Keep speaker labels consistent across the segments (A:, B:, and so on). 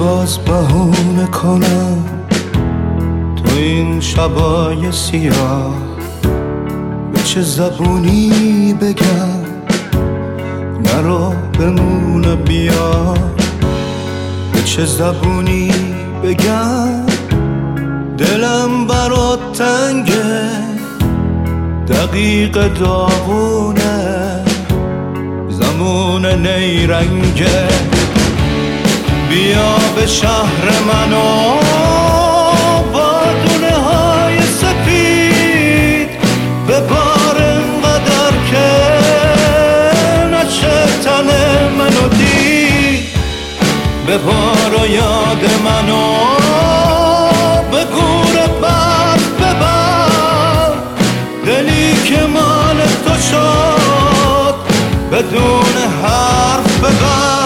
A: باز بهونه کنم تو این شبای سیاه؟ به چه زبونی بگم نرو بمونه بیا؟ به چه زبونی بگم دلم برات تنگه، دقیق داغونه، زمون نیرنگه. بیا به شهر منو با دونه های سپید ببار انقدر که نشه تن منو دید. ببار و یاد منو به گور برف ببر، دلی که مال تو شد بدون حرف ببر.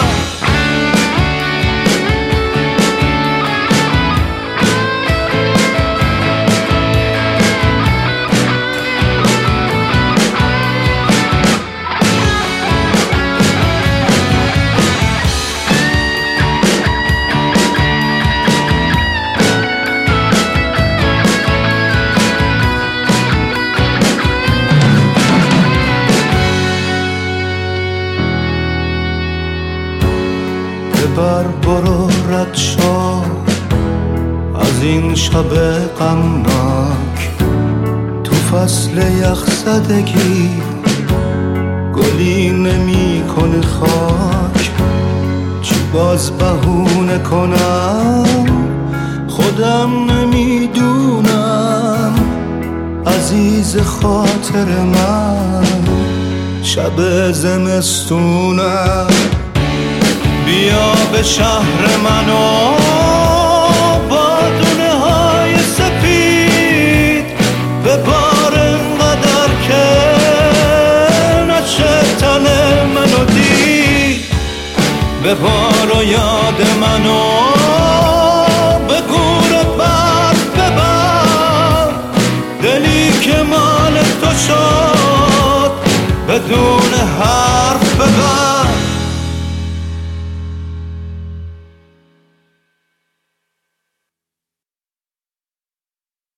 A: ببر برو رد شو از این شب غمناک، تو فصل یخزدگی گلی نمی کنه خاک. چی باز بهونه کنم خودم نمیدونم، عزیز خاطر من شب زمستونم. بیا به شهر منو با دونه های سپید ببار انقدر که نشه تن منو دید. ببار و یاد منو به گور برف ببر، دلی که مال تو شد بدون حرف ببر.